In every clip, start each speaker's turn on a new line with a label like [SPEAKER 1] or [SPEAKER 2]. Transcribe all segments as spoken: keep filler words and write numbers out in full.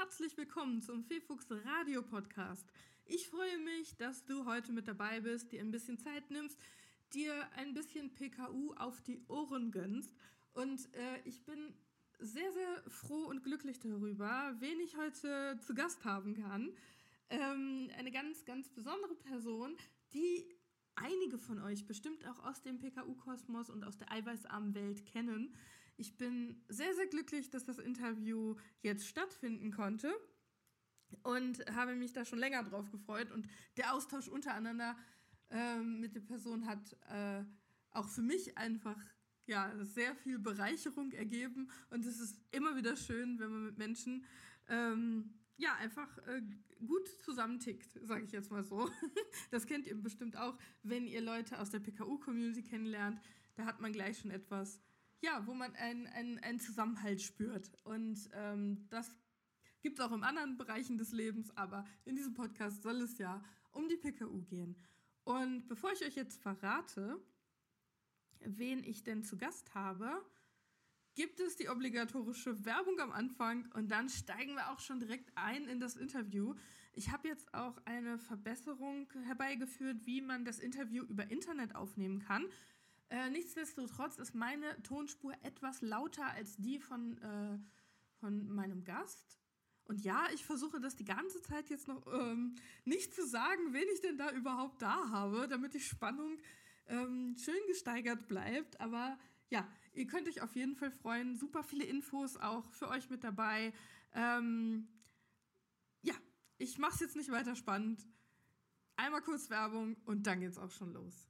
[SPEAKER 1] herzlich willkommen zum Fefuchs Radio Podcast. Ich freue mich, dass du heute mit dabei bist, dir ein bisschen Zeit nimmst, dir ein bisschen P K U auf die Ohren gönnst. Und äh, ich bin sehr, sehr froh und glücklich darüber, wen ich heute zu Gast haben kann. Ähm, eine ganz, ganz besondere Person, die einige von euch bestimmt auch aus dem P K U-Kosmos und aus der eiweißarmen Welt kennen. Ich bin sehr, sehr glücklich, dass das Interview jetzt stattfinden konnte und habe mich da schon länger drauf gefreut. Und der Austausch untereinander ähm, mit der Person hat äh, auch für mich einfach ja, sehr viel Bereicherung ergeben. Und es ist immer wieder schön, wenn man mit Menschen ähm, ja, einfach äh, gut zusammentickt, sage ich jetzt mal so. Das kennt ihr bestimmt auch, wenn ihr Leute aus der P K U-Community kennenlernt. Da hat man gleich schon etwas, ja, wo man einen, einen, einen Zusammenhalt spürt. Und ähm, das gibt es auch in anderen Bereichen des Lebens, aber in diesem Podcast soll es ja um die P K U gehen. Und bevor ich euch jetzt verrate, wen ich denn zu Gast habe, gibt es die obligatorische Werbung am Anfang und dann steigen wir auch schon direkt ein in das Interview. Ich habe jetzt auch eine Verbesserung herbeigeführt, wie man das Interview über Internet aufnehmen kann. Äh, nichtsdestotrotz ist meine Tonspur etwas lauter als die von, äh, von meinem Gast. Und ja, ich versuche das die ganze Zeit jetzt noch ähm, nicht zu sagen, wen ich denn da überhaupt da habe, damit die Spannung ähm, schön gesteigert bleibt. Aber ja, ihr könnt euch auf jeden Fall freuen. Super viele Infos auch für euch mit dabei. Ähm, ja, ich mache es jetzt nicht weiter spannend. Einmal kurz Werbung und dann geht's auch schon los.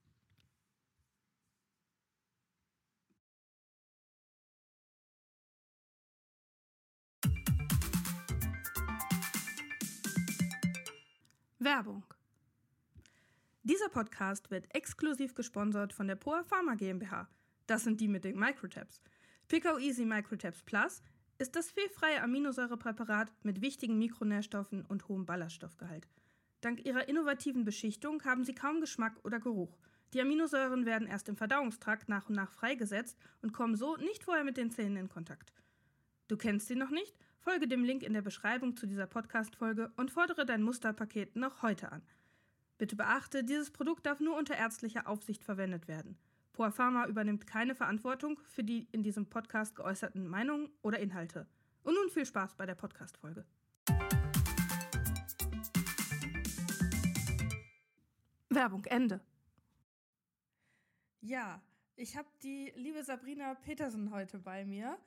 [SPEAKER 1] Werbung. Dieser Podcast wird exklusiv gesponsert von der P O A Pharma GmbH. Das sind die mit den Microtabs. P K U Easy Microtabs Plus ist das fehlfreie Aminosäurepräparat mit wichtigen Mikronährstoffen und hohem Ballaststoffgehalt. Dank ihrer innovativen Beschichtung haben sie kaum Geschmack oder Geruch. Die Aminosäuren werden erst im Verdauungstrakt nach und nach freigesetzt und kommen so nicht vorher mit den Zähnen in Kontakt. Du kennst sie noch nicht? Folge dem Link in der Beschreibung zu dieser Podcast-Folge und fordere dein Musterpaket noch heute an. Bitte beachte, dieses Produkt darf nur unter ärztlicher Aufsicht verwendet werden. P O A Pharma übernimmt keine Verantwortung für die in diesem Podcast geäußerten Meinungen oder Inhalte. Und nun viel Spaß bei der Podcast-Folge. Werbung Ende. Ja, ich habe die liebe Sabrina Petersen heute bei mir.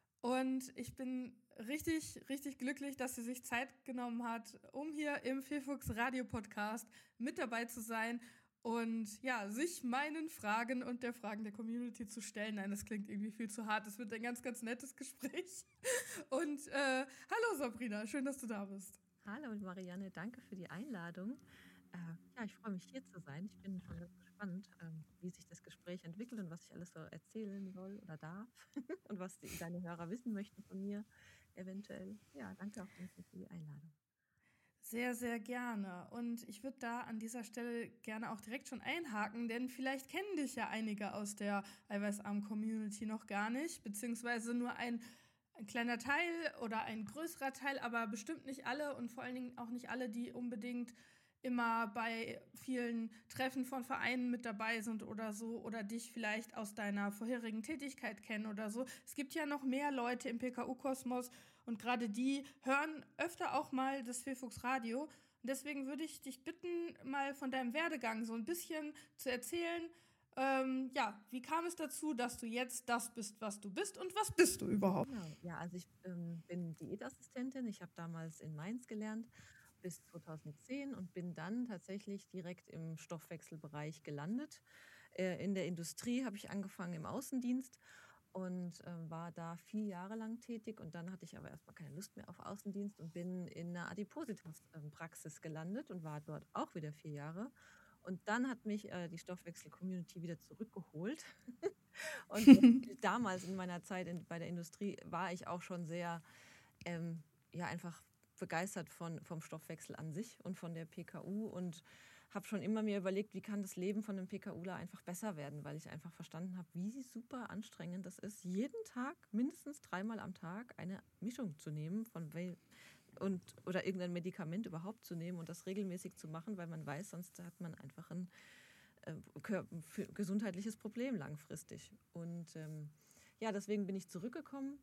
[SPEAKER 1] Und ich bin richtig, richtig glücklich, dass sie sich Zeit genommen hat, um hier im Fefuchs Radio Podcast mit dabei zu sein und ja, sich meinen Fragen und der Fragen der Community zu stellen. Nein, das klingt irgendwie viel zu hart. Das wird ein ganz, ganz nettes Gespräch. Und äh, hallo Sabrina, schön, dass du da bist.
[SPEAKER 2] Hallo Marianne, danke für die Einladung. Äh, ja, ich freue mich hier zu sein. Ich bin schon ganz gespannt, ähm, wie sich das Gespräch entwickelt und was ich alles so erzählen soll oder darf und was die, deine Hörer wissen möchten von mir eventuell. Ja, danke auf jeden Fall für die Einladung.
[SPEAKER 1] Sehr, sehr gerne. Und ich würde da an dieser Stelle gerne auch direkt schon einhaken, denn vielleicht kennen dich ja einige aus der Eiweißarm-Community noch gar nicht, beziehungsweise nur ein, ein kleiner Teil oder ein größerer Teil, aber bestimmt nicht alle und vor allen Dingen auch nicht alle, die unbedingt immer bei vielen Treffen von Vereinen mit dabei sind oder so oder dich vielleicht aus deiner vorherigen Tätigkeit kennen oder so. Es gibt ja noch mehr Leute im P K U-Kosmos und gerade die hören öfter auch mal das Fefuchs Radio. Und deswegen würde ich dich bitten, mal von deinem Werdegang so ein bisschen zu erzählen. Ähm, ja, wie kam es dazu, dass du jetzt das bist, was du bist und was bist du überhaupt?
[SPEAKER 2] Genau, ja, also ich ähm, bin Diätassistentin. Ich habe damals in Mainz gelernt bis zweitausendzehn und bin dann tatsächlich direkt im Stoffwechselbereich gelandet. Äh, in der Industrie habe ich angefangen im Außendienst und äh, war da vier Jahre lang tätig. Und dann hatte ich aber erstmal keine Lust mehr auf Außendienst und bin in einer Adipositas-Praxis gelandet und war dort auch wieder vier Jahre. Und dann hat mich äh, die Stoffwechsel-Community wieder zurückgeholt. Und damals in meiner Zeit in, bei der Industrie war ich auch schon sehr, ähm, ja, einfach begeistert von, vom Stoffwechsel an sich und von der P K U und habe schon immer mir überlegt, wie kann das Leben von einem PKUler einfach besser werden, weil ich einfach verstanden habe, wie super anstrengend das ist, jeden Tag, mindestens dreimal am Tag, eine Mischung zu nehmen von und, oder irgendein Medikament überhaupt zu nehmen und das regelmäßig zu machen, weil man weiß, sonst hat man einfach ein äh, gesundheitliches Problem langfristig. Und ähm, ja, deswegen bin ich zurückgekommen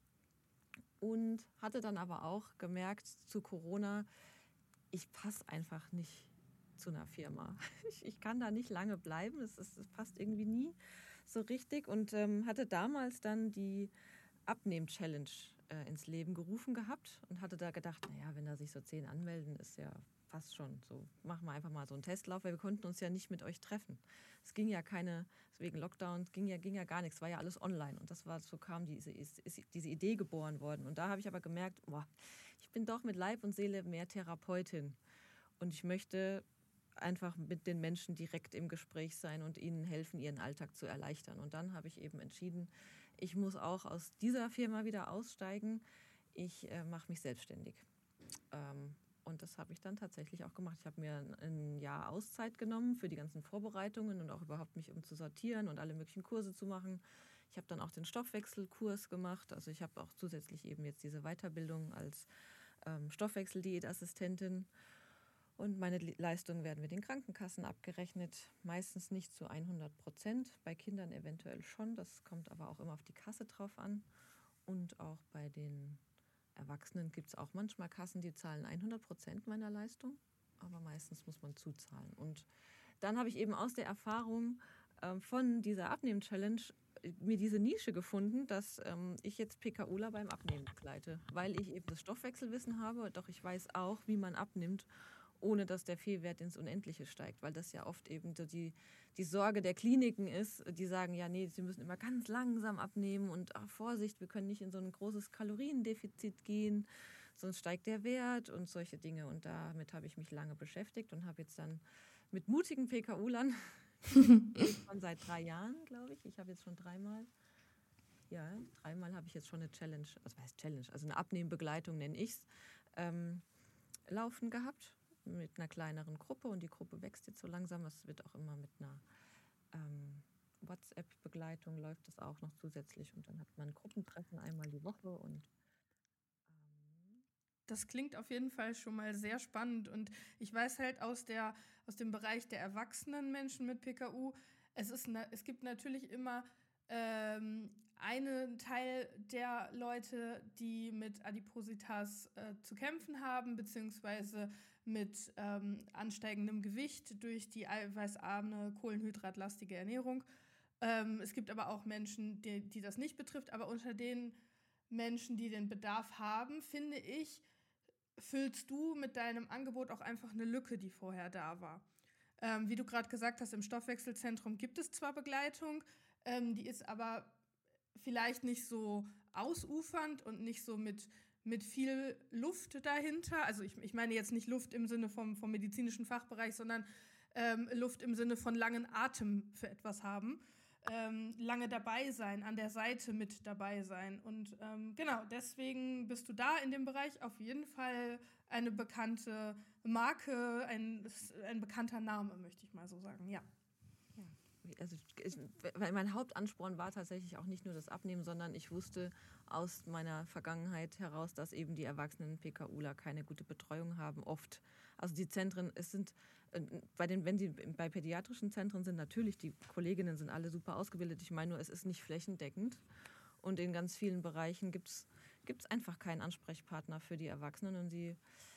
[SPEAKER 2] und hatte dann aber auch gemerkt zu Corona, ich passe einfach nicht zu einer Firma. Ich, ich kann da nicht lange bleiben, es, es, es passt irgendwie nie so richtig und ähm, hatte damals dann die Abnehm-Challenge äh, ins Leben gerufen gehabt und hatte da gedacht, naja, wenn da sich so zehn anmelden, ist ja fast schon so, machen wir einfach mal so einen Testlauf, weil wir konnten uns ja nicht mit euch treffen. Es ging ja keine, wegen Lockdown ging ja, ging ja gar nichts, war ja alles online und das war, so kam diese, ist, ist diese Idee geboren worden und da habe ich aber gemerkt, boah, ich bin doch mit Leib und Seele mehr Therapeutin und ich möchte einfach mit den Menschen direkt im Gespräch sein und ihnen helfen, ihren Alltag zu erleichtern. Und dann habe ich eben entschieden, ich muss auch aus dieser Firma wieder aussteigen. Ich äh, mache mich selbstständig. Ähm, und das habe ich dann tatsächlich auch gemacht. Ich habe mir ein, ein Jahr Auszeit genommen für die ganzen Vorbereitungen und auch überhaupt mich um zu sortieren und alle möglichen Kurse zu machen. Ich habe dann auch den Stoffwechselkurs gemacht. Also ich habe auch zusätzlich eben jetzt diese Weiterbildung als ähm, Stoffwechseldiätassistentin. Und meine Leistungen werden mit den Krankenkassen abgerechnet, meistens nicht zu hundert Prozent, bei Kindern eventuell schon, das kommt aber auch immer auf die Kasse drauf an. Und auch bei den Erwachsenen gibt es auch manchmal Kassen, die zahlen hundert Prozent meiner Leistung, aber meistens muss man zuzahlen. Und dann habe ich eben aus der Erfahrung äh, von dieser Abnehmen-Challenge mir diese Nische gefunden, dass ähm, ich jetzt PKUler beim Abnehmen begleite, weil ich eben das Stoffwechselwissen habe, doch ich weiß auch, wie man abnimmt, ohne dass der Fehlwert ins Unendliche steigt, weil das ja oft eben so die, die Sorge der Kliniken ist, die sagen, ja, nee, sie müssen immer ganz langsam abnehmen und ach, Vorsicht, wir können nicht in so ein großes Kaloriendefizit gehen, sonst steigt der Wert und solche Dinge. Und damit habe ich mich lange beschäftigt und habe jetzt dann mit mutigen PKUlern, schon seit drei Jahren, glaube ich, ich habe jetzt schon dreimal, ja, dreimal habe ich jetzt schon eine Challenge, also was heißt Challenge, also eine Abnehmbegleitung nenne ich es, ähm, laufen gehabt. Mit einer kleineren Gruppe und die Gruppe wächst jetzt so langsam. Es wird auch immer mit einer ähm, WhatsApp-Begleitung läuft das auch noch zusätzlich und dann hat man ein Gruppentreffen einmal die Woche und ähm
[SPEAKER 1] das klingt auf jeden Fall schon mal sehr spannend und ich weiß halt aus, der, aus dem Bereich der erwachsenen Menschen mit P K U, es, ist na, es gibt natürlich immer ähm, einen Teil der Leute, die mit Adipositas äh, zu kämpfen haben, beziehungsweise mit ähm, ansteigendem Gewicht durch die eiweißarme, kohlenhydratlastige Ernährung. Ähm, es gibt aber auch Menschen, die, die das nicht betrifft, aber unter den Menschen, die den Bedarf haben, finde ich, füllst du mit deinem Angebot auch einfach eine Lücke, die vorher da war. Ähm, wie du gerade gesagt hast, im Stoffwechselzentrum gibt es zwar Begleitung, ähm, die ist aber vielleicht nicht so ausufernd und nicht so mit, mit viel Luft dahinter. Also ich, ich meine jetzt nicht Luft im Sinne vom, vom medizinischen Fachbereich, sondern ähm, Luft im Sinne von langen Atem für etwas haben. Ähm, lange dabei sein, an der Seite mit dabei sein. Und ähm, genau, deswegen bist du da in dem Bereich auf jeden Fall eine bekannte Marke, ein, ein bekannter Name, möchte ich mal so sagen, ja.
[SPEAKER 2] Ja, also ich, weil mein Hauptansporn war tatsächlich auch nicht nur das Abnehmen, sondern ich wusste aus meiner Vergangenheit heraus, dass eben die erwachsenen PKUler keine gute Betreuung haben, oft. Also die Zentren, es sind bei den, wenn sie bei pädiatrischen Zentren sind, natürlich, die Kolleginnen sind alle super ausgebildet. Ich meine nur, es ist nicht flächendeckend. Und in ganz vielen Bereichen gibt es einfach keinen Ansprechpartner für die Erwachsenen. Und sie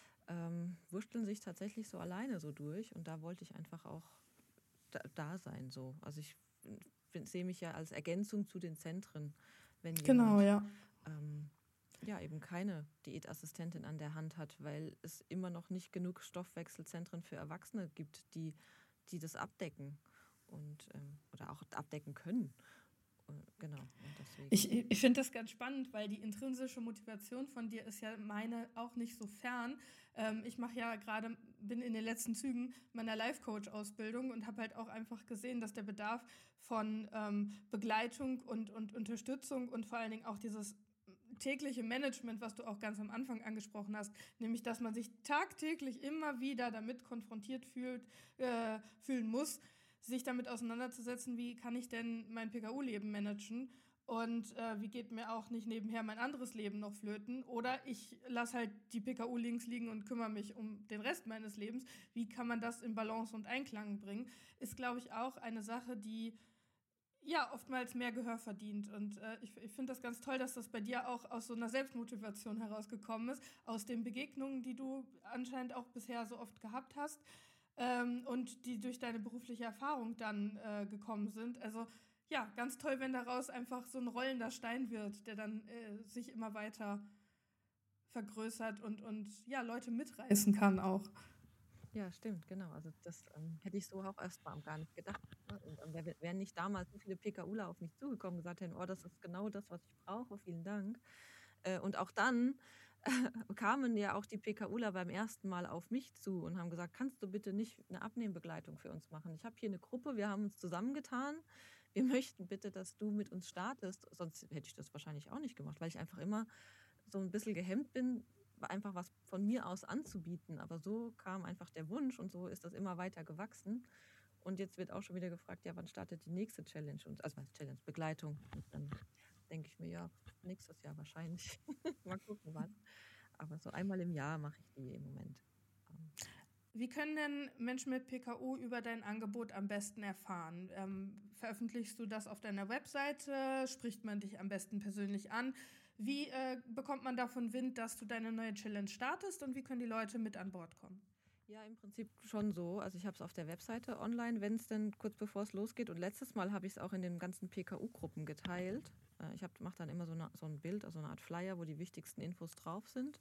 [SPEAKER 2] ähm, wursteln sich tatsächlich so alleine so durch. Und da wollte ich einfach auch da, da sein. So. Also ich sehe mich ja als Ergänzung zu den Zentren, wenn jemand
[SPEAKER 1] genau, ja.
[SPEAKER 2] ähm, ja, eben keine Diätassistentin an der Hand hat, weil es immer noch nicht genug Stoffwechselzentren für Erwachsene gibt, die, die das abdecken und, ähm, oder auch abdecken können. Und, genau. Und deswegen.
[SPEAKER 1] Ich, ich finde das ganz spannend, weil die intrinsische Motivation von dir ist ja meine auch nicht so fern. Ähm, ich mache ja gerade, bin in den letzten Zügen meiner Life-Coach-Ausbildung und habe halt auch einfach gesehen, dass der Bedarf von ähm, Begleitung und, und Unterstützung und vor allen Dingen auch dieses tägliche Management, was du auch ganz am Anfang angesprochen hast, nämlich, dass man sich tagtäglich immer wieder damit konfrontiert fühlt, äh, fühlen muss, sich damit auseinanderzusetzen, wie kann ich denn mein P K U-Leben managen Und äh, wie geht mir auch nicht nebenher mein anderes Leben noch flöten? Oder ich lasse halt die P K U links liegen und kümmere mich um den Rest meines Lebens. Wie kann man das in Balance und Einklang bringen? Ist, glaube ich, auch eine Sache, die ja oftmals mehr Gehör verdient. Und äh, ich, ich finde das ganz toll, dass das bei dir auch aus so einer Selbstmotivation herausgekommen ist, aus den Begegnungen, die du anscheinend auch bisher so oft gehabt hast ähm, und die durch deine berufliche Erfahrung dann äh, gekommen sind. Also ja, ganz toll, wenn daraus einfach so ein rollender Stein wird, der dann äh, sich immer weiter vergrößert und, und ja, Leute mitreißen kann auch.
[SPEAKER 2] Ja, stimmt, genau. Also das ähm, hätte ich so auch erstmal gar nicht gedacht. Ne? Und ähm, wär- wären nicht damals so viele PKUler auf mich zugekommen und gesagt hätten, oh, das ist genau das, was ich brauche, vielen Dank. Äh, und auch dann äh, kamen ja auch die PKUler beim ersten Mal auf mich zu und haben gesagt, kannst du bitte nicht eine Abnehmbegleitung für uns machen? Ich habe hier eine Gruppe, wir haben uns zusammengetan. Wir möchten bitte, dass du mit uns startest. Sonst hätte ich das wahrscheinlich auch nicht gemacht, weil ich einfach immer so ein bisschen gehemmt bin, einfach was von mir aus anzubieten. Aber so kam einfach der Wunsch und so ist das immer weiter gewachsen. Und jetzt wird auch schon wieder gefragt, ja, wann startet die nächste Challenge? Und, also was Challenge, Begleitung. Und dann denke ich mir, ja, nächstes Jahr wahrscheinlich. Mal gucken, wann. Aber so einmal im Jahr mache ich die im Moment. Ähm,
[SPEAKER 1] Wie können denn Menschen mit P K U über dein Angebot am besten erfahren? Ähm, veröffentlichst du das auf deiner Webseite? Spricht man dich am besten persönlich an? Wie äh, bekommt man davon Wind, dass du deine neue Challenge startest und wie können die Leute mit an Bord kommen?
[SPEAKER 2] Ja, im Prinzip schon so. Also ich habe es auf der Webseite online, wenn es denn kurz bevor es losgeht. Und letztes Mal habe ich es auch in den ganzen P K U-Gruppen geteilt. Äh, Ich mache dann immer so, eine, so ein Bild, also eine Art Flyer, wo die wichtigsten Infos drauf sind.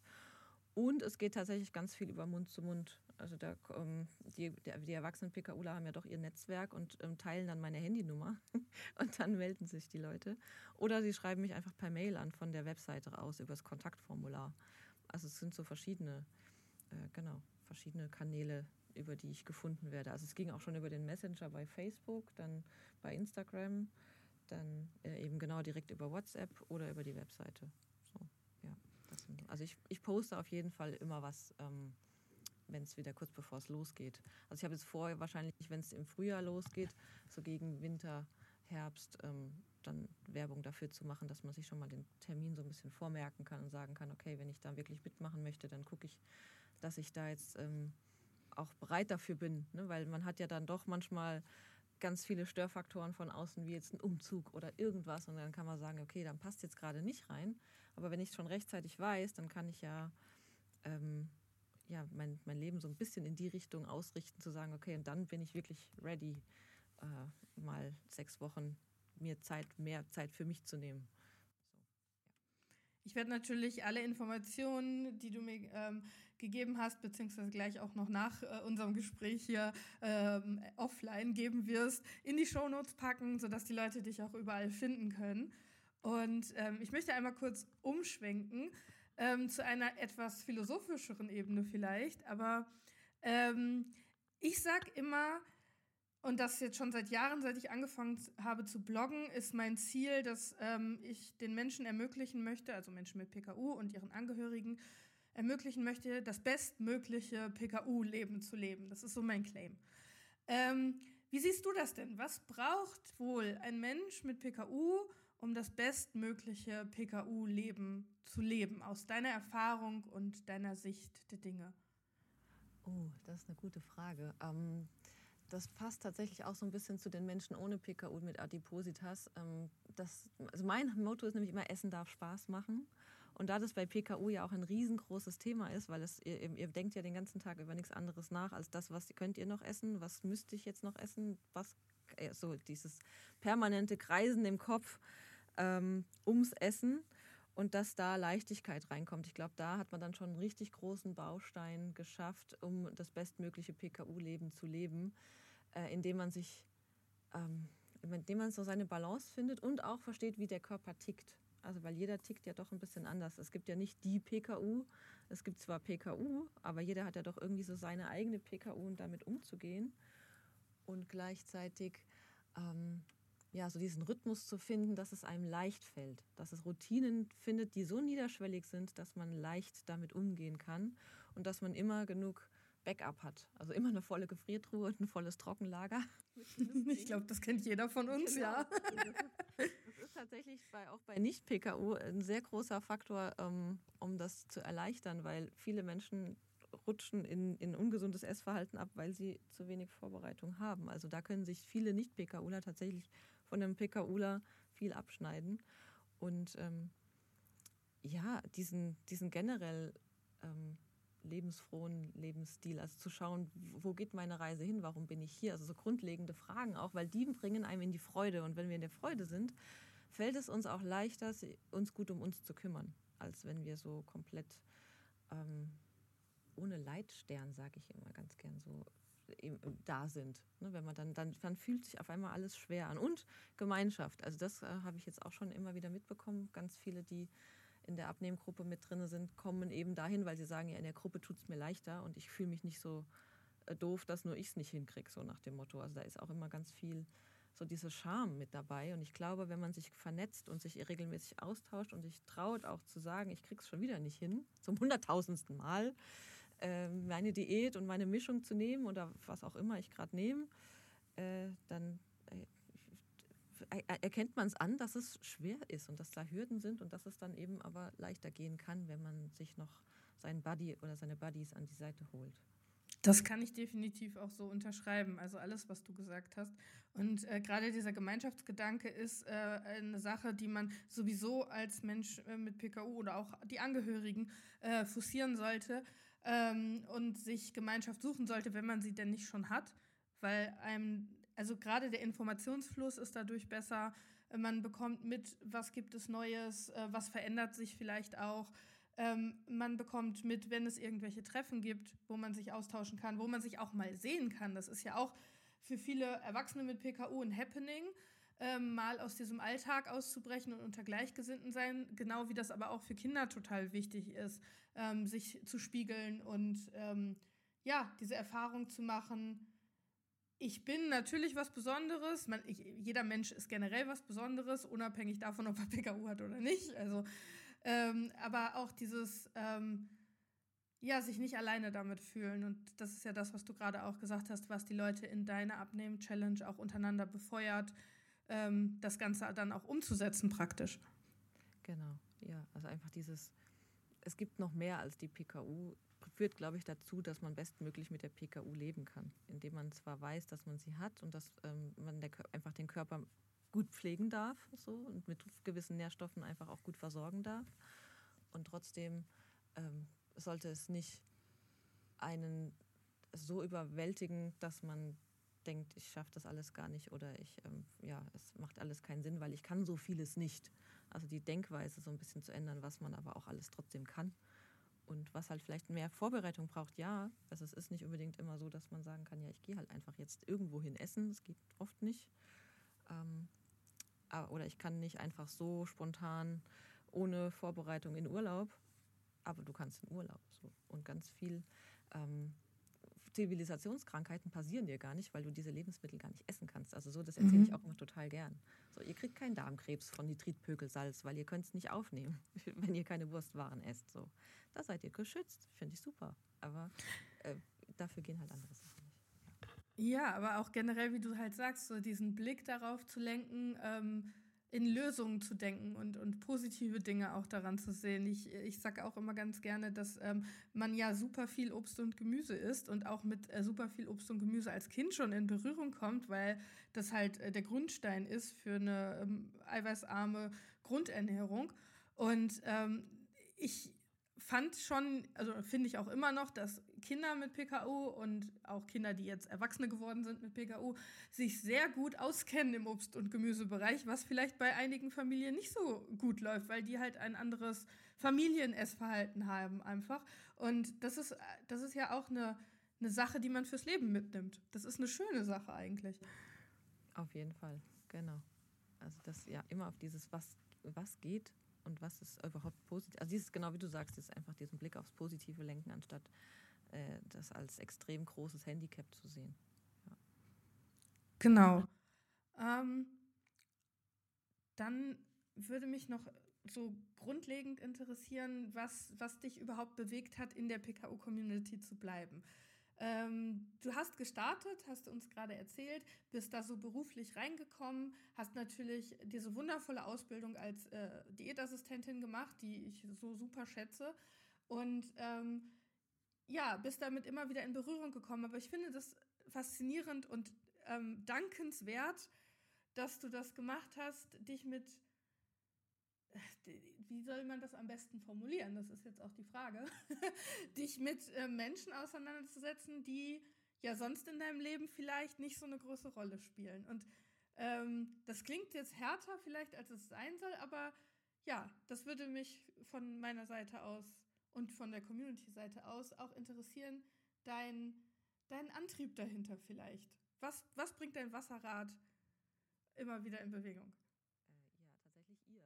[SPEAKER 2] Und es geht tatsächlich ganz viel über Mund zu Mund. Also da, ähm, die, die, die erwachsenen PKUler haben ja doch ihr Netzwerk und ähm, teilen dann meine Handynummer und dann melden sich die Leute. Oder sie schreiben mich einfach per Mail an von der Webseite aus über das Kontaktformular. Also es sind so verschiedene, äh, genau, verschiedene Kanäle, über die ich gefunden werde. Also es ging auch schon über den Messenger bei Facebook, dann bei Instagram, dann äh, eben genau direkt über WhatsApp oder über die Webseite. So, ja. Das sind, also ich, ich poste auf jeden Fall immer was, ähm, wenn es wieder kurz bevor es losgeht. Also ich habe jetzt vor, wahrscheinlich, wenn es im Frühjahr losgeht, so gegen Winter, Herbst, ähm, dann Werbung dafür zu machen, dass man sich schon mal den Termin so ein bisschen vormerken kann und sagen kann, okay, wenn ich da wirklich mitmachen möchte, dann gucke ich, dass ich da jetzt ähm, auch bereit dafür bin. Ne? Weil man hat ja dann doch manchmal ganz viele Störfaktoren von außen, wie jetzt ein Umzug oder irgendwas. Und dann kann man sagen, okay, dann passt jetzt gerade nicht rein. Aber wenn ich es schon rechtzeitig weiß, dann kann ich ja, ähm, ja mein, mein Leben so ein bisschen in die Richtung ausrichten, zu sagen, okay, und dann bin ich wirklich ready, äh, mal sechs Wochen mir Zeit, mehr Zeit für mich zu nehmen. So, ja.
[SPEAKER 1] Ich werde natürlich alle Informationen, die du mir ähm, gegeben hast, beziehungsweise gleich auch noch nach äh, unserem Gespräch hier ähm, offline geben wirst, in die Shownotes packen, sodass die Leute dich auch überall finden können. Und ähm, ich möchte einmal kurz umschwenken ähm, zu einer etwas philosophischeren Ebene vielleicht. Aber ähm, ich sage immer, und das jetzt schon seit Jahren, seit ich angefangen habe zu bloggen, ist mein Ziel, dass ähm, ich den Menschen ermöglichen möchte, also Menschen mit P K U und ihren Angehörigen, ermöglichen möchte, das bestmögliche P K U-Leben zu leben. Das ist so mein Claim. Ähm, wie siehst du das denn? Was braucht wohl ein Mensch mit P K U, um das bestmögliche P K U-Leben zu leben, aus deiner Erfahrung und deiner Sicht der Dinge?
[SPEAKER 2] Oh, das ist eine gute Frage. Ähm, das passt tatsächlich auch so ein bisschen zu den Menschen ohne P K U mit Adipositas. Ähm, das, also mein Motto ist nämlich immer, Essen darf Spaß machen. Und da das bei P K U ja auch ein riesengroßes Thema ist, weil es, ihr, ihr denkt ja den ganzen Tag über nichts anderes nach, als das, was könnt ihr noch essen, was müsste ich jetzt noch essen, was, äh, so dieses permanente Kreisen im Kopf ähm, ums Essen. Und dass da Leichtigkeit reinkommt. Ich glaube, da hat man dann schon einen richtig großen Baustein geschafft, um das bestmögliche P K U-Leben zu leben, äh, indem man sich, ähm, indem man so seine Balance findet und auch versteht, wie der Körper tickt. Also weil jeder tickt ja doch ein bisschen anders. Es gibt ja nicht die P K U, es gibt zwar P K U, aber jeder hat ja doch irgendwie so seine eigene P K U und damit umzugehen. Und gleichzeitig ähm, ja, so diesen Rhythmus zu finden, dass es einem leicht fällt, dass es Routinen findet, die so niederschwellig sind, dass man leicht damit umgehen kann und dass man immer genug Backup hat. Also immer eine volle Gefriertruhe und ein volles Trockenlager mit genug
[SPEAKER 1] Ich
[SPEAKER 2] Dingen.
[SPEAKER 1] glaube, das kennt jeder von uns,
[SPEAKER 2] Genau.
[SPEAKER 1] ja.
[SPEAKER 2] Und das ist, das ist tatsächlich bei, auch bei Nicht-P K U ein sehr großer Faktor, ähm, um das zu erleichtern, weil viele Menschen rutschen in, in ungesundes Essverhalten ab, weil sie zu wenig Vorbereitung haben. Also da können sich viele Nicht-PKUler tatsächlich von einem PKUler viel abschneiden. Und ähm, ja, diesen, diesen generell ähm, lebensfrohen Lebensstil, also zu schauen, wo geht meine Reise hin, warum bin ich hier, also so grundlegende Fragen auch, weil die bringen einem in die Freude und wenn wir in der Freude sind, fällt es uns auch leichter, uns gut um uns zu kümmern, als wenn wir so komplett ähm, ohne Leitstern, sage ich immer ganz gern so, da sind. Ne, wenn man dann, dann, dann fühlt sich auf einmal alles schwer an. Und Gemeinschaft, also das äh, habe ich jetzt auch schon immer wieder mitbekommen, ganz viele, die in der Abnehmgruppe mit drin sind, kommen eben dahin, weil sie sagen, ja, in der Gruppe tut es mir leichter und ich fühle mich nicht so äh, doof, dass nur ich es nicht hinkriege, so nach dem Motto. Also da ist auch immer ganz viel so diese Scham mit dabei. Und ich glaube, wenn man sich vernetzt und sich regelmäßig austauscht und sich traut auch zu sagen, ich krieg's schon wieder nicht hin, zum hunderttausendsten Mal, äh, meine Diät und meine Mischung zu nehmen oder was auch immer ich gerade nehme, äh, dann äh, erkennt man es an, dass es schwer ist und dass da Hürden sind und dass es dann eben aber leichter gehen kann, wenn man sich noch seinen Buddy oder seine Buddies an die Seite holt.
[SPEAKER 1] Das kann ich definitiv auch so unterschreiben, also alles, was du gesagt hast. Und äh, gerade dieser Gemeinschaftsgedanke ist äh, eine Sache, die man sowieso als Mensch äh, mit P K U oder auch die Angehörigen äh, forcieren sollte ähm, und sich Gemeinschaft suchen sollte, wenn man sie denn nicht schon hat, weil einem, also gerade der Informationsfluss ist dadurch besser, man bekommt mit, was gibt es Neues, äh, was verändert sich vielleicht auch. Ähm, man bekommt mit, wenn es irgendwelche Treffen gibt, wo man sich austauschen kann, wo man sich auch mal sehen kann. Das ist ja auch für viele Erwachsene mit P K U ein Happening, ähm, mal aus diesem Alltag auszubrechen und unter Gleichgesinnten sein, genau wie das aber auch für Kinder total wichtig ist, ähm, sich zu spiegeln und ähm, ja, diese Erfahrung zu machen. Ich bin natürlich was Besonderes. Man, ich, jeder Mensch ist generell was Besonderes, unabhängig davon, ob er P K U hat oder nicht. Also Ähm, aber auch dieses, ähm, ja, sich nicht alleine damit fühlen. Und das ist ja das, was du gerade auch gesagt hast, was die Leute in deiner Abnehmen-Challenge auch untereinander befeuert, ähm, das Ganze dann auch umzusetzen praktisch.
[SPEAKER 2] Genau, ja. Also einfach dieses, es gibt noch mehr als die P K U, führt, glaube ich, dazu, dass man bestmöglich mit der P K U leben kann. Indem man zwar weiß, dass man sie hat und dass ähm, man der, einfach den Körper gut pflegen darf so, und mit gewissen Nährstoffen einfach auch gut versorgen darf. Und trotzdem ähm, sollte es nicht einen so überwältigen, dass man denkt, ich schaffe das alles gar nicht oder ich, ähm, ja, es macht alles keinen Sinn, weil ich kann so vieles nicht. Also die Denkweise so ein bisschen zu ändern, was man aber auch alles trotzdem kann. Und was halt vielleicht mehr Vorbereitung braucht, ja. Also es ist nicht unbedingt immer so, dass man sagen kann, ja, ich gehe halt einfach jetzt irgendwo hin essen. Das geht oft nicht. Ähm, Oder ich kann nicht einfach so spontan ohne Vorbereitung in Urlaub, aber du kannst in Urlaub. So. Und ganz viel ähm, Zivilisationskrankheiten passieren dir gar nicht, weil du diese Lebensmittel gar nicht essen kannst. Also so, das erzähle mhm. ich auch immer total gern. So, ihr kriegt keinen Darmkrebs von Nitritpökelsalz, weil ihr könnt es nicht aufnehmen, wenn ihr keine Wurstwaren esst. So. Da seid ihr geschützt, finde ich super. Aber äh, dafür gehen halt andere Sachen nicht.
[SPEAKER 1] Ja, aber auch generell, wie du halt sagst, so diesen Blick darauf zu lenken, ähm, in Lösungen zu denken und, und positive Dinge auch daran zu sehen. Ich, ich sage auch immer ganz gerne, dass ähm, man ja super viel Obst und Gemüse isst und auch mit äh, super viel Obst und Gemüse als Kind schon in Berührung kommt, weil das halt äh, der Grundstein ist für eine ähm, eiweißarme Grundernährung. Und ähm, ich fand schon, also finde ich auch immer noch, dass Kinder mit P K U und auch Kinder, die jetzt Erwachsene geworden sind mit P K U, sich sehr gut auskennen im Obst- und Gemüsebereich, was vielleicht bei einigen Familien nicht so gut läuft, weil die halt ein anderes Familienessverhalten haben einfach. Und das ist, das ist ja auch eine, eine Sache, die man fürs Leben mitnimmt. Das ist eine schöne Sache eigentlich.
[SPEAKER 2] Auf jeden Fall, genau. Also das ja immer auf dieses, was, was geht und was ist überhaupt positiv. Also dieses, genau wie du sagst, ist einfach diesen Blick aufs Positive lenken, anstatt äh, das als extrem großes Handicap zu sehen. Ja.
[SPEAKER 1] Genau. Ähm, dann würde mich noch so grundlegend interessieren, was, was dich überhaupt bewegt hat, in der P K U-Community zu bleiben. Ähm, du hast gestartet, hast du uns gerade erzählt, bist da so beruflich reingekommen, hast natürlich diese wundervolle Ausbildung als äh, Diätassistentin gemacht, die ich so super schätze. Und ähm, ja, bist damit immer wieder in Berührung gekommen. Aber ich finde das faszinierend und ähm, dankenswert, dass du das gemacht hast, dich mit, wie soll man das am besten formulieren? Das ist jetzt auch die Frage, dich mit äh, Menschen auseinanderzusetzen, die ja sonst in deinem Leben vielleicht nicht so eine große Rolle spielen. Und ähm, das klingt jetzt härter vielleicht, als es sein soll, aber ja, das würde mich von meiner Seite aus und von der Community-Seite aus auch interessieren, dein, dein Antrieb dahinter vielleicht. Was, was bringt dein Wasserrad immer wieder in Bewegung?
[SPEAKER 2] Äh, ja, tatsächlich ihr.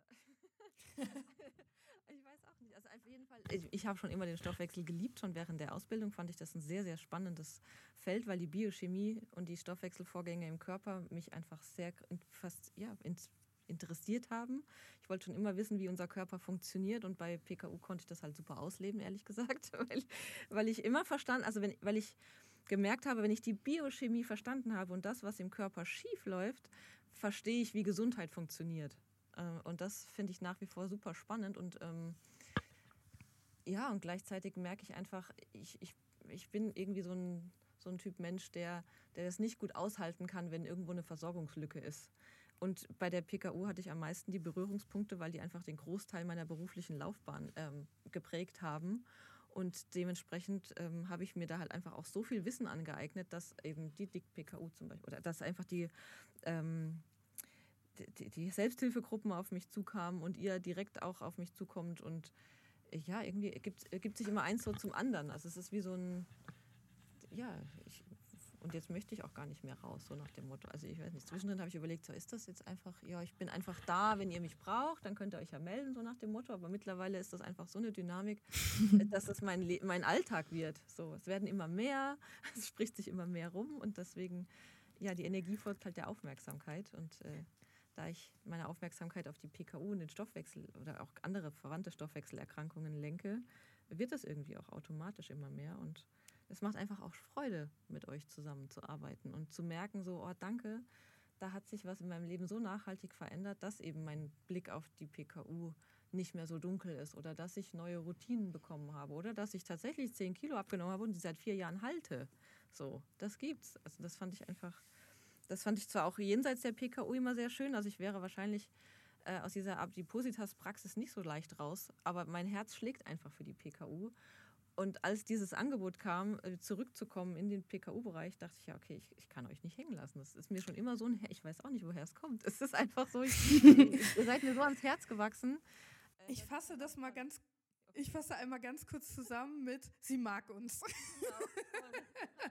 [SPEAKER 2] Ich weiß auch nicht. Also auf jeden Fall, ich, ich habe schon immer den Stoffwechsel geliebt. Schon während der Ausbildung fand ich das ein sehr, sehr spannendes Feld, weil die Biochemie und die Stoffwechselvorgänge im Körper mich einfach sehr fast ja, ins interessiert haben. Ich wollte schon immer wissen, wie unser Körper funktioniert und bei P K U konnte ich das halt super ausleben, ehrlich gesagt, weil, weil ich immer verstanden, also wenn, weil ich gemerkt habe, wenn ich die Biochemie verstanden habe und das, was im Körper schief läuft, verstehe ich, wie Gesundheit funktioniert. Und das finde ich nach wie vor super spannend und ähm, ja, und gleichzeitig merke ich einfach, ich, ich, ich bin irgendwie so ein, so ein Typ Mensch, der, der das nicht gut aushalten kann, wenn irgendwo eine Versorgungslücke ist. Und bei der P K U hatte ich am meisten die Berührungspunkte, weil die einfach den Großteil meiner beruflichen Laufbahn ähm, geprägt haben. Und dementsprechend ähm, habe ich mir da halt einfach auch so viel Wissen angeeignet, dass eben die D I C-P K U zum Beispiel, oder dass einfach die, ähm, die, die Selbsthilfegruppen auf mich zukamen und ihr direkt auch auf mich zukommt. Und ja, irgendwie ergibt, ergibt sich immer eins so zum anderen. Also es ist wie so ein, ja, ich, und jetzt möchte ich auch gar nicht mehr raus, so nach dem Motto. Also ich weiß nicht, zwischendrin habe ich überlegt, so ist das jetzt einfach, ja, ich bin einfach da, wenn ihr mich braucht, dann könnt ihr euch ja melden, so nach dem Motto. Aber mittlerweile ist das einfach so eine Dynamik, dass es mein, Le- mein Alltag wird. So, es werden immer mehr, es spricht sich immer mehr rum und deswegen, ja, die Energie folgt halt der Aufmerksamkeit und äh, da ich meine Aufmerksamkeit auf die P K U und den Stoffwechsel oder auch andere verwandte Stoffwechselerkrankungen lenke, wird das irgendwie auch automatisch immer mehr und es macht einfach auch Freude, mit euch zusammenzuarbeiten und zu merken, so, oh danke, da hat sich was in meinem Leben so nachhaltig verändert, dass eben mein Blick auf die P K U nicht mehr so dunkel ist oder dass ich neue Routinen bekommen habe oder dass ich tatsächlich zehn Kilo abgenommen habe und die seit vier Jahren halte. So, das gibt's. Also das fand ich einfach, das fand ich zwar auch jenseits der P K U immer sehr schön, also ich wäre wahrscheinlich äh, aus dieser Adipositas-Praxis nicht so leicht raus, aber mein Herz schlägt einfach für die P K U. Und als dieses Angebot kam, äh, zurückzukommen in den P K U-Bereich, dachte ich, ja, okay, ich, ich kann euch nicht hängen lassen. Das ist mir schon immer so ein Her- ich weiß auch nicht, woher es kommt. Es ist einfach so, ich, ihr seid mir so ans Herz gewachsen. Äh,
[SPEAKER 1] Ich
[SPEAKER 2] dass ich
[SPEAKER 1] fasse
[SPEAKER 2] gesagt
[SPEAKER 1] das mal
[SPEAKER 2] habe,
[SPEAKER 1] ganz,
[SPEAKER 2] okay,
[SPEAKER 1] ich fasse einmal ganz kurz zusammen mit, sie mag uns.
[SPEAKER 2] genau,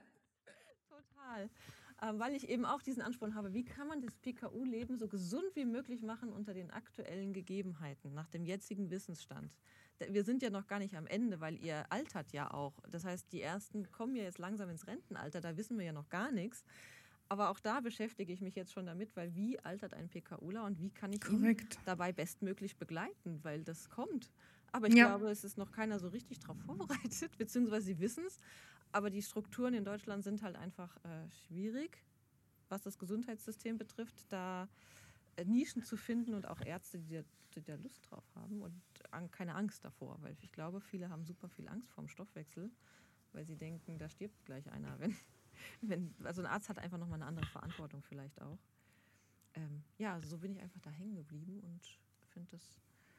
[SPEAKER 2] total. Ähm, weil ich eben auch diesen Ansporn habe, wie kann man das P K U-Leben so gesund wie möglich machen unter den aktuellen Gegebenheiten, nach dem jetzigen Wissensstand. Da- Wir sind ja noch gar nicht am Ende, weil ihr altert ja auch. Das heißt, die Ersten kommen ja jetzt langsam ins Rentenalter, da wissen wir ja noch gar nichts. Aber auch da beschäftige ich mich jetzt schon damit, weil wie altert ein PKUler und wie kann ich ihn
[SPEAKER 1] Korrekt.
[SPEAKER 2] dabei bestmöglich begleiten, weil das kommt. Aber ich
[SPEAKER 1] Ja.
[SPEAKER 2] glaube, es ist noch keiner so richtig darauf vorbereitet, beziehungsweise sie wissen es. Aber die Strukturen in Deutschland sind halt einfach äh, schwierig, was das Gesundheitssystem betrifft, da äh, Nischen zu finden und auch Ärzte, die da, die da Lust drauf haben und an, keine Angst davor. Weil ich glaube, viele haben super viel Angst vor dem Stoffwechsel, weil sie denken, da stirbt gleich einer. Wenn, wenn, also ein Arzt hat einfach nochmal eine andere Verantwortung vielleicht auch. Ähm, ja, also so bin ich einfach da hängen geblieben und finde das,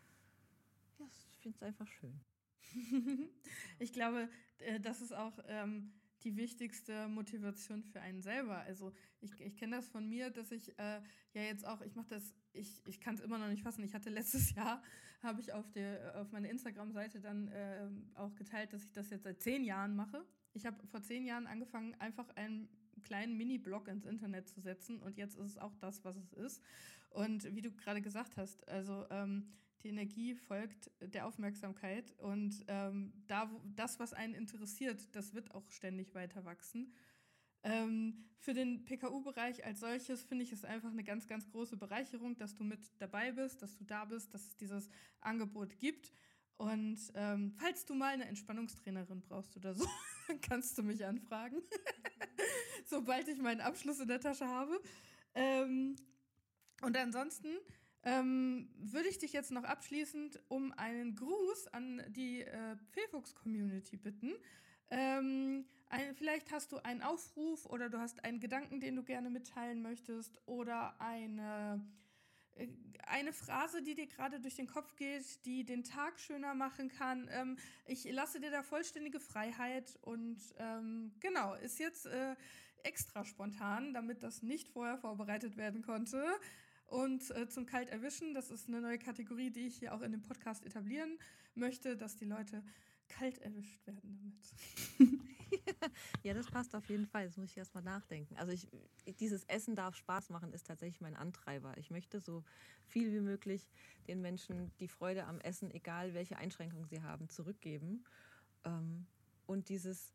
[SPEAKER 2] ja, ich finde es einfach schön.
[SPEAKER 1] Ich glaube, äh, das ist auch ähm, die wichtigste Motivation für einen selber. Also ich, ich kenne das von mir, dass ich äh, ja jetzt auch, ich mache das, ich, ich kann es immer noch nicht fassen. Ich hatte letztes Jahr, habe ich auf, der, auf meiner Instagram-Seite dann äh, auch geteilt, dass ich das jetzt seit zehn Jahren mache. Ich habe vor zehn Jahren angefangen, einfach einen kleinen Mini-Blog ins Internet zu setzen und jetzt ist es auch das, was es ist. Und wie du gerade gesagt hast, also ähm, die Energie folgt der Aufmerksamkeit und ähm, da, wo, das, was einen interessiert, das wird auch ständig weiter wachsen. Ähm, für den P K U-Bereich als solches finde ich es einfach eine ganz, ganz große Bereicherung, dass du mit dabei bist, dass du da bist, dass es dieses Angebot gibt. Und ähm, falls du mal eine Entspannungstrainerin brauchst oder so, kannst du mich anfragen, sobald ich meinen Abschluss in der Tasche habe. Ähm, und ansonsten ähm, würde ich dich jetzt noch abschließend um einen Gruß an die äh, Pfeffuchs-Community bitten. Ähm, ein, vielleicht hast du einen Aufruf oder du hast einen Gedanken, den du gerne mitteilen möchtest oder eine, äh, eine Phrase, die dir gerade durch den Kopf geht, die den Tag schöner machen kann. Ähm, ich lasse dir da vollständige Freiheit und ähm, genau, ist jetzt äh, extra spontan, damit das nicht vorher vorbereitet werden konnte. Und äh, zum Kalt erwischen, das ist eine neue Kategorie, die ich hier auch in dem Podcast etablieren möchte, dass die Leute kalt erwischt werden damit.
[SPEAKER 2] Ja, das passt auf jeden Fall. Das muss ich erstmal nachdenken. Also ich, dieses Essen darf Spaß machen, ist tatsächlich mein Antreiber. Ich möchte so viel wie möglich den Menschen die Freude am Essen, egal welche Einschränkungen sie haben, zurückgeben. Und dieses,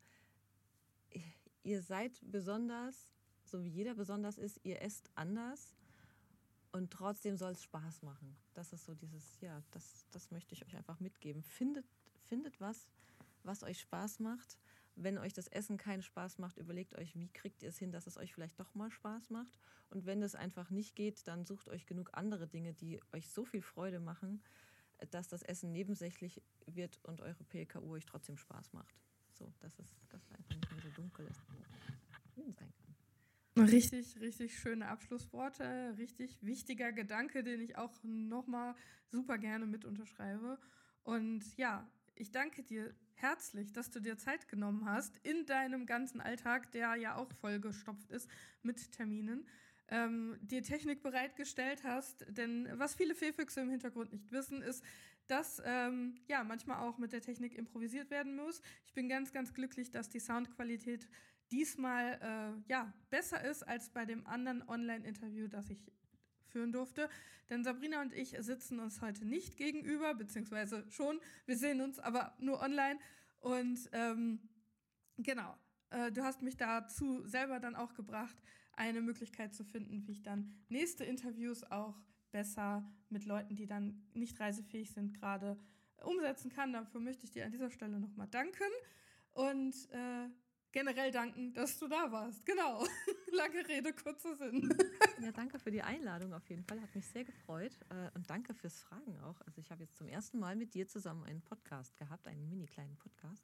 [SPEAKER 2] ihr seid besonders, so wie jeder besonders ist, ihr esst anders. Und trotzdem soll es Spaß machen. Das ist so dieses, ja, das, das möchte ich euch einfach mitgeben. Findet, findet was, was euch Spaß macht. Wenn euch das Essen keinen Spaß macht, überlegt euch, wie kriegt ihr es hin, dass es euch vielleicht doch mal Spaß macht. Und wenn das einfach nicht geht, dann sucht euch genug andere Dinge, die euch so viel Freude machen, dass das Essen nebensächlich wird und eure P K U euch trotzdem Spaß macht. So, dass es das einfach nicht mehr so dunkel ist. Schön sein kann.
[SPEAKER 1] Richtig, richtig schöne Abschlussworte, richtig wichtiger Gedanke, den ich auch nochmal super gerne mit unterschreibe. Und ja, ich danke dir herzlich, dass du dir Zeit genommen hast in deinem ganzen Alltag, der ja auch vollgestopft ist mit Terminen, ähm, dir Technik bereitgestellt hast. Denn was viele Pfeffüchse im Hintergrund nicht wissen, ist, dass ähm, ja manchmal auch mit der Technik improvisiert werden muss. Ich bin ganz, ganz glücklich, dass die Soundqualität diesmal äh, ja, besser ist als bei dem anderen Online-Interview, das ich führen durfte. Denn Sabrina und ich sitzen uns heute nicht gegenüber, beziehungsweise schon. Wir sehen uns aber nur online. Und ähm, genau, äh, du hast mich dazu selber dann auch gebracht, eine Möglichkeit zu finden, wie ich dann nächste Interviews auch besser mit Leuten, die dann nicht reisefähig sind, gerade umsetzen kann. Dafür möchte ich dir an dieser Stelle nochmal danken. Und äh, generell danken, dass du da warst. Genau. Lange Rede, kurzer Sinn.
[SPEAKER 2] Ja, danke für die Einladung auf jeden Fall. Hat mich sehr gefreut. Und danke fürs Fragen auch. Also ich habe jetzt zum ersten Mal mit dir zusammen einen Podcast gehabt, einen mini kleinen Podcast.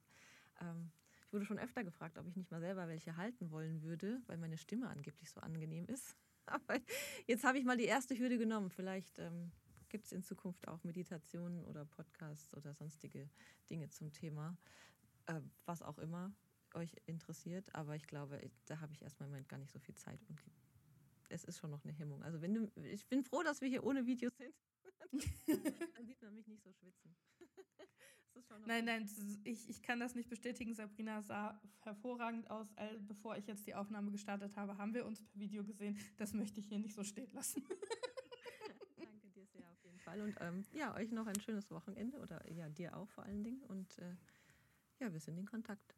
[SPEAKER 2] Ich wurde schon öfter gefragt, ob ich nicht mal selber welche halten wollen würde, weil meine Stimme angeblich so angenehm ist. Aber jetzt habe ich mal die erste Hürde genommen. Vielleicht ähm, gibt es in Zukunft auch Meditationen oder Podcasts oder sonstige Dinge zum Thema, äh, was auch immer euch interessiert, aber ich glaube, da habe ich erstmal im Moment gar nicht so viel Zeit und es ist schon noch eine Hemmung. Also wenn du, ich bin froh, dass wir hier ohne Videos sind, dann sieht man mich nicht so schwitzen.
[SPEAKER 1] Nein, nein, ich, ich kann das nicht bestätigen. Sabrina sah hervorragend aus. Bevor ich jetzt die Aufnahme gestartet habe, haben wir uns per Video gesehen. Das möchte ich hier nicht so stehen lassen.
[SPEAKER 2] Danke dir sehr auf jeden Fall und ähm, ja, euch noch ein schönes Wochenende oder ja, dir auch vor allen Dingen und äh, ja, wir sind in Kontakt.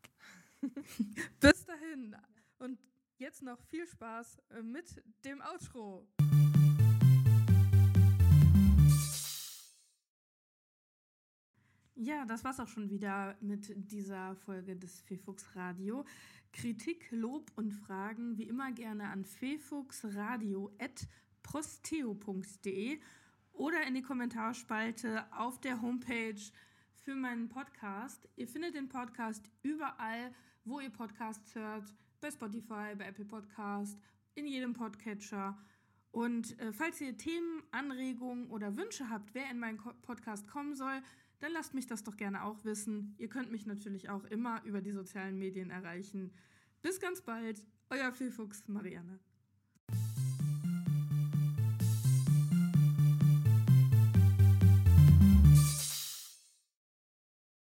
[SPEAKER 1] Bis dahin. Und jetzt noch viel Spaß mit dem Outro. Ja, das war's auch schon wieder mit dieser Folge des Pfeffuchs Radio. Kritik, Lob und Fragen wie immer gerne an pfeffuchsradio at posteo punkt de oder in die Kommentarspalte auf der Homepage für meinen Podcast. Ihr findet den Podcast überall, wo ihr Podcasts hört, bei Spotify, bei Apple Podcast, in jedem Podcatcher. Und äh, falls ihr Themen, Anregungen oder Wünsche habt, wer in meinen Podcast kommen soll, dann lasst mich das doch gerne auch wissen. Ihr könnt mich natürlich auch immer über die sozialen Medien erreichen. Bis ganz bald, euer Pfeffuchs Marianne.